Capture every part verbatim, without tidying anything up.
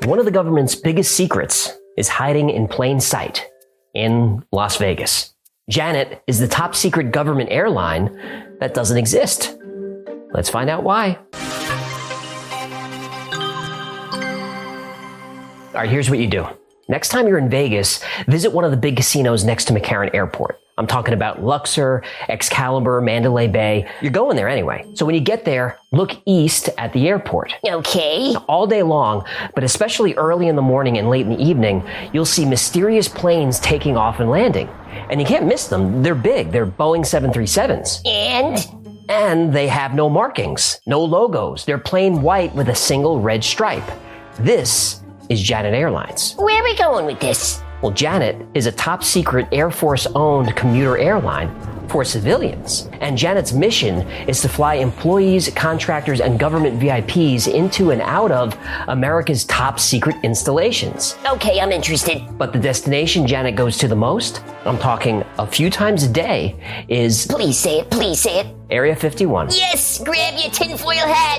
One of the government's biggest secrets is hiding in plain sight in Las Vegas. Janet is the top secret government airline that doesn't exist. Let's find out why. All right, here's what you do. Next time you're in Vegas, visit one of the big casinos next to McCarran Airport. I'm talking about Luxor, Excalibur, Mandalay Bay. You're going there anyway. So when you get there, look east at the airport. Okay. All day long, but especially early in the morning and late in the evening, you'll see mysterious planes taking off and landing. And you can't miss them. They're big. They're Boeing seven thirty-sevens. And? And they have no markings, no logos. They're plain white with a single red stripe. This is Janet Airlines. Where are we going with this? Well, Janet is a top secret Air Force-owned commuter airline for civilians. And Janet's mission is to fly employees, contractors, and government V I Ps into and out of America's top secret installations. Okay, I'm interested. But the destination Janet goes to the most, I'm talking a few times a day, is... Please say it, please say it. Area fifty-one. Yes, grab your tinfoil hat.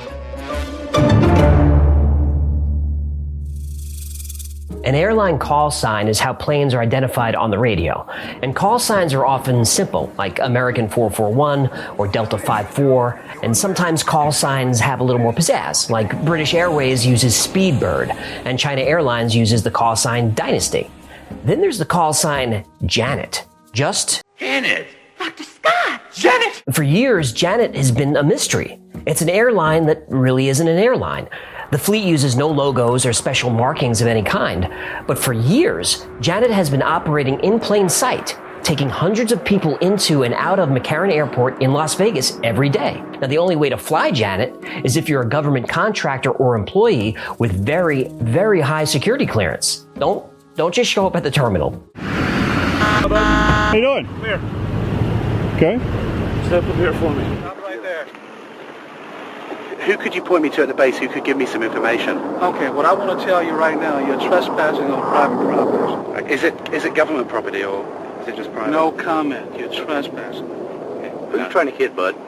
An airline call sign is how planes are identified on the radio. And call signs are often simple, like American four four one or Delta five four, and sometimes call signs have a little more pizzazz, like British Airways uses Speedbird, and China Airlines uses the call sign Dynasty. Then there's the call sign Janet. Just Janet! Doctor Scott! Janet! For years, Janet has been a mystery. It's an airline that really isn't an airline. The fleet uses no logos or special markings of any kind. But for years, Janet has been operating in plain sight, taking hundreds of people into and out of McCarran Airport in Las Vegas every day. Now, the only way to fly Janet is if you're a government contractor or employee with very, very high security clearance. Don't, don't just show up at the terminal. How you doing? Come here. Okay. Step up here for me. Stop right there. Who could you point me to at the base who could give me some information? Okay, what I want to tell you right now, you're trespassing on private property. Is it is it government property or is it just private? No comment. You're trespassing. Okay. Who are you trying to hit, bud?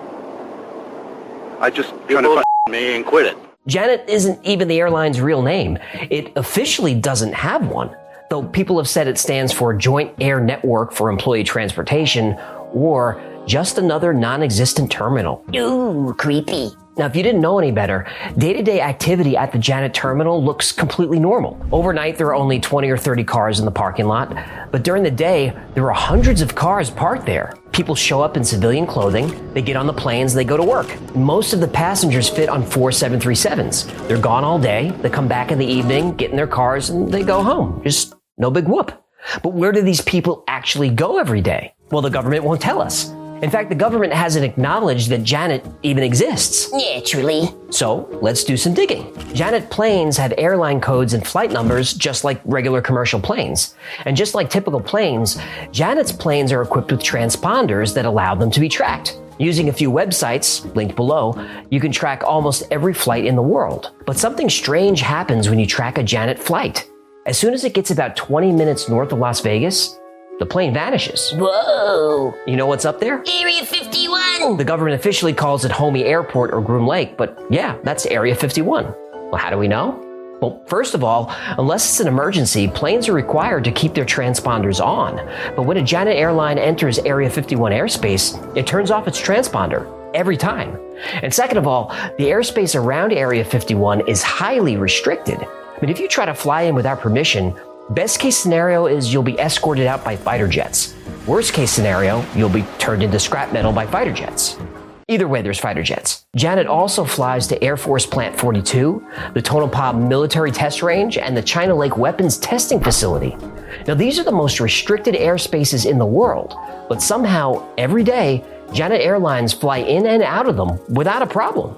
I just You trying to bullshit find... me and quit it. Janet isn't even the airline's real name. It officially doesn't have one, though people have said it stands for Joint Air Network for Employee Transportation or just another non-existent terminal. Ooh, creepy. Now, if you didn't know any better, day-to-day activity at the Janet terminal looks completely normal. Overnight, there are only twenty or thirty cars in the parking lot, but during the day, there are hundreds of cars parked there. People show up in civilian clothing, they get on the planes, they go to work. Most of the passengers fit on four seven thirty-sevens. They're gone all day, they come back in the evening, get in their cars, and they go home. Just no big whoop. But where do these people actually go every day? Well, the government won't tell us. In fact, the government hasn't acknowledged that Janet even exists. Naturally. So let's do some digging. Janet planes have airline codes and flight numbers just like regular commercial planes. And just like typical planes, Janet's planes are equipped with transponders that allow them to be tracked. Using a few websites, linked below, you can track almost every flight in the world. But something strange happens when you track a Janet flight. As soon as it gets about twenty minutes north of Las Vegas, the plane vanishes. Whoa. You know what's up there? Area fifty-one. The government officially calls it Homey Airport or Groom Lake, but yeah, that's Area fifty-one. Well, how do we know? Well, first of all, unless it's an emergency, planes are required to keep their transponders on. But when a Janet airline enters Area fifty-one airspace, it turns off its transponder every time. And second of all, the airspace around Area fifty-one is highly restricted. I mean, if you try to fly in without permission, best case scenario is you'll be escorted out by fighter jets. Worst case scenario, you'll be turned into scrap metal by fighter jets. Either way, there's fighter jets. Janet also flies to Air Force Plant forty-two, the Tonopah Military Test Range, and the China Lake Weapons Testing Facility. Now, these are the most restricted airspaces in the world, but somehow, every day, Janet Airlines fly in and out of them without a problem.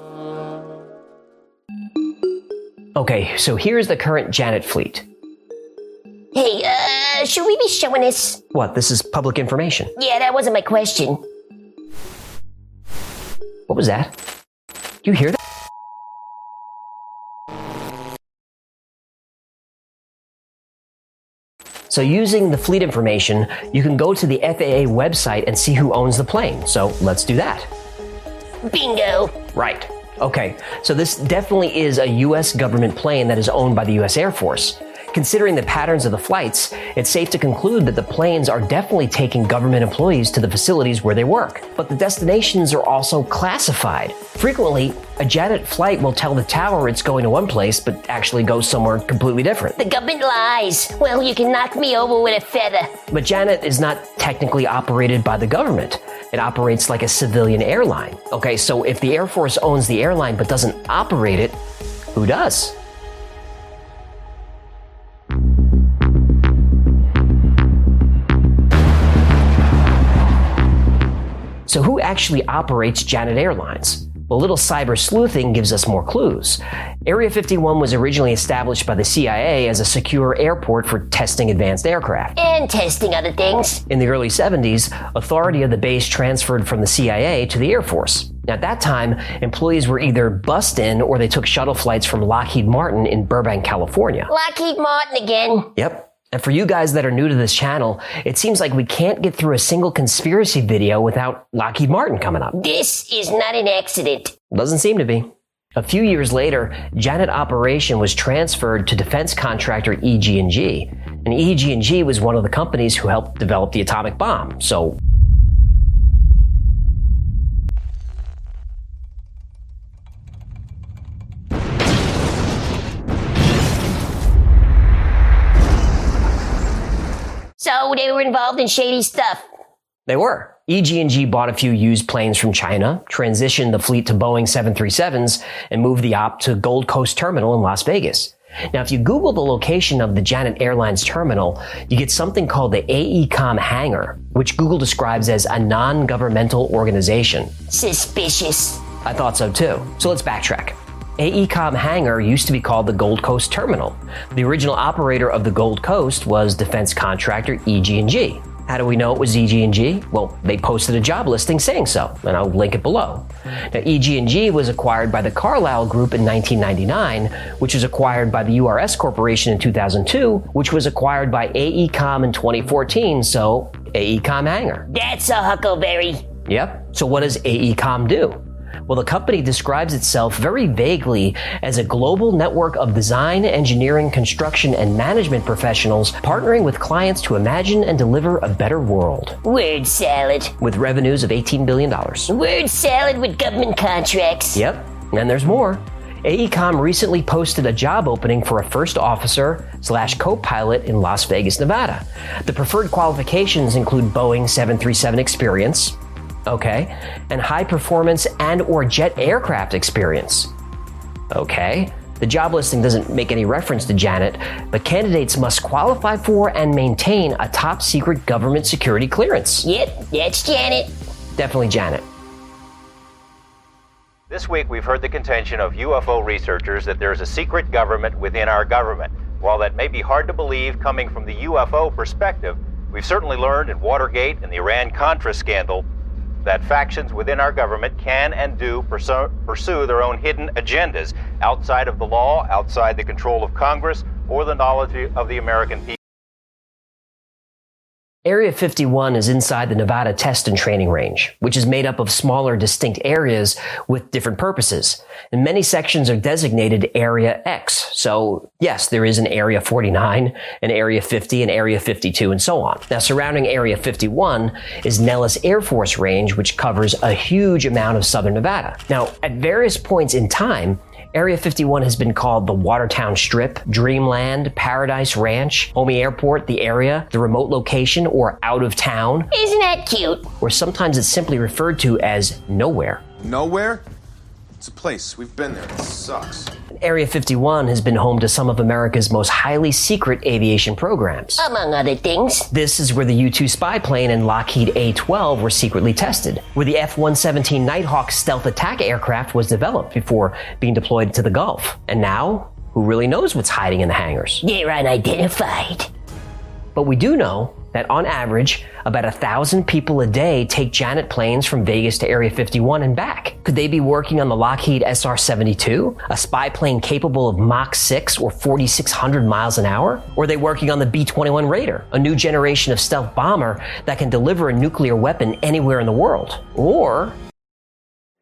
Okay, so here's the current Janet fleet. Hey, uh, should we be showing this? What, this is public information? Yeah, that wasn't my question. What was that? You hear that? So using the fleet information, you can go to the F A A website and see who owns the plane. So let's do that. Bingo. Right. Okay, so this definitely is a U S government plane that is owned by the U S Air Force. Considering the patterns of the flights, it's safe to conclude that the planes are definitely taking government employees to the facilities where they work. But the destinations are also classified. Frequently, a Janet flight will tell the tower it's going to one place, but actually goes somewhere completely different. The government lies. Well, you can knock me over with a feather. But Janet is not technically operated by the government. It operates like a civilian airline. Okay, so if the Air Force owns the airline but doesn't operate it, who does? So who actually operates Janet Airlines? Well, a little cyber sleuthing gives us more clues. Area fifty-one was originally established by the C I A as a secure airport for testing advanced aircraft. And testing other things. In the early seventies, authority of the base transferred from the C I A to the Air Force. Now, at that time, employees were either bussed in or they took shuttle flights from Lockheed Martin in Burbank, California. Lockheed Martin again. Yep. And for you guys that are new to this channel, it seems like we can't get through a single conspiracy video without Lockheed Martin coming up. This is not an accident. Doesn't seem to be. A few years later, Janet operation was transferred to defense contractor E G and G. And E G and G was one of the companies who helped develop the atomic bomb. So So they were involved in shady stuff. They were. E G and G bought a few used planes from China, transitioned the fleet to Boeing seven thirty-sevens, and moved the op to Gold Coast Terminal in Las Vegas. Now, if you Google the location of the Janet Airlines terminal, you get something called the AECOM hangar, which Google describes as a non-governmental organization. Suspicious. I thought so too. So let's backtrack. AECOM hangar used to be called the Gold Coast Terminal. The original operator of the Gold Coast was defense contractor E G and G. How do we know it was E G and G? Well, they posted a job listing saying so, and I'll link it below. Now, E G and G was acquired by the Carlyle Group in nineteen ninety-nine, which was acquired by the U R S Corporation in two thousand two, which was acquired by AECOM in twenty fourteen, so AECOM hangar. That's a huckleberry. Yep. So what does AECOM do? Well, the company describes itself very vaguely as a global network of design, engineering, construction, and management professionals partnering with clients to imagine and deliver a better world. Word salad. With revenues of eighteen billion dollars. Word salad with government contracts. Yep, and there's more. AECOM recently posted a job opening for a first officer slash co-pilot in Las Vegas, Nevada. The preferred qualifications include Boeing seven thirty-seven experience, okay, and high performance and or jet aircraft experience. Okay, the job listing doesn't make any reference to Janet, but candidates must qualify for and maintain a top secret government security clearance. Yep, that's Janet. Definitely Janet. This week we've heard the contention of U F O researchers that there is a secret government within our government. While that may be hard to believe coming from the U F O perspective, we've certainly learned in Watergate and the Iran-Contra scandal that factions within our government can and do pursue, pursue their own hidden agendas outside of the law, outside the control of Congress, or the knowledge of the American people. Area fifty-one is inside the Nevada Test and Training Range, which is made up of smaller, distinct areas with different purposes. And many sections are designated Area X. So, yes, there is an Area forty-nine, an Area fifty, an Area fifty-two, and so on. Now, surrounding Area fifty-one is Nellis Air Force Range, which covers a huge amount of southern Nevada. Now, at various points in time, Area fifty-one has been called the Watertown Strip, Dreamland, Paradise Ranch, Homey Airport, the area, the remote location, or out of town. Isn't that cute? Or sometimes it's simply referred to as nowhere. Nowhere? It's a place. We've been there. It sucks. Area fifty-one has been home to some of America's most highly secret aviation programs. Among other things. This is where the U two spy plane and Lockheed A twelve were secretly tested, where the F one seventeen Nighthawk stealth attack aircraft was developed before being deployed to the Gulf. And now, who really knows what's hiding in the hangars? They're unidentified. But we do know that on average, about a thousand people a day take Janet planes from Vegas to Area fifty-one and back. Could they be working on the Lockheed S R seventy-two, a spy plane capable of Mach six or forty-six hundred miles an hour? Or are they working on the B twenty-one Raider, a new generation of stealth bomber that can deliver a nuclear weapon anywhere in the world? Or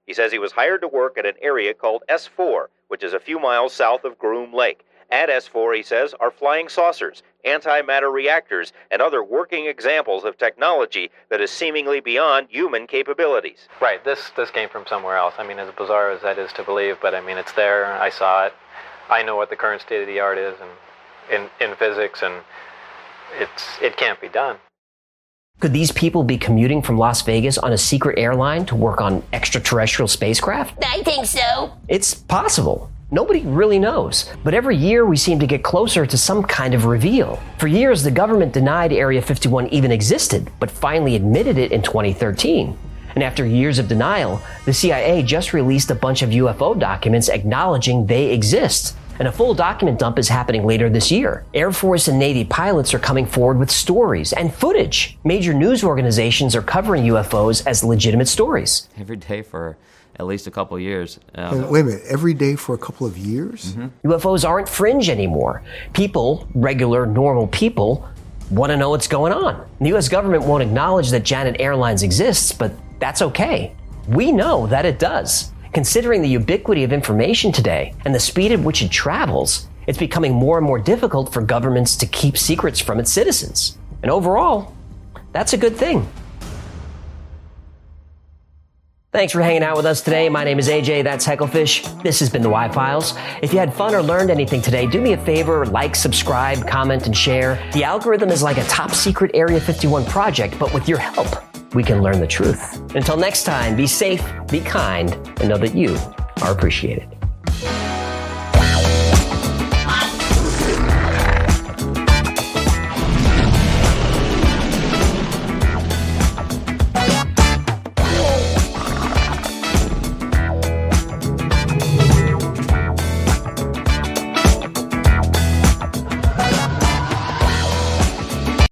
He says he was hired to work at an area called S four, which is a few miles south of Groom Lake. At S four, he says, are flying saucers, antimatter reactors, and other working examples of technology that is seemingly beyond human capabilities. Right, this this came from somewhere else. I mean, as bizarre as that is to believe, but I mean, it's there. I saw it. I know what the current state of the art is and in, in physics, and it's it can't be done. Could these people be commuting from Las Vegas on a secret airline to work on extraterrestrial spacecraft? I think so. It's possible. Nobody really knows. But every year we seem to get closer to some kind of reveal. For years, the government denied Area fifty-one even existed, but finally admitted it in twenty thirteen. And after years of denial, the C I A just released a bunch of U F O documents acknowledging they exist. And a full document dump is happening later this year. Air Force and Navy pilots are coming forward with stories and footage. Major news organizations are covering U F Os as legitimate stories. Every day for at least a couple of years. Um, Wait a minute, every day for a couple of years? Mm-hmm. U F Os aren't fringe anymore. People, regular, normal people, want to know what's going on. The U S government won't acknowledge that Janet Airlines exists, but that's okay. We know that it does. Considering the ubiquity of information today and the speed at which it travels, it's becoming more and more difficult for governments to keep secrets from its citizens. And overall, that's a good thing. Thanks for hanging out with us today. My name is A J, that's Hecklefish. This has been the Y-Files. If you had fun or learned anything today, do me a favor, like, subscribe, comment, and share. The algorithm is like a top secret Area fifty-one project, but with your help, we can learn the truth. Until next time, be safe, be kind, and know that you are appreciated.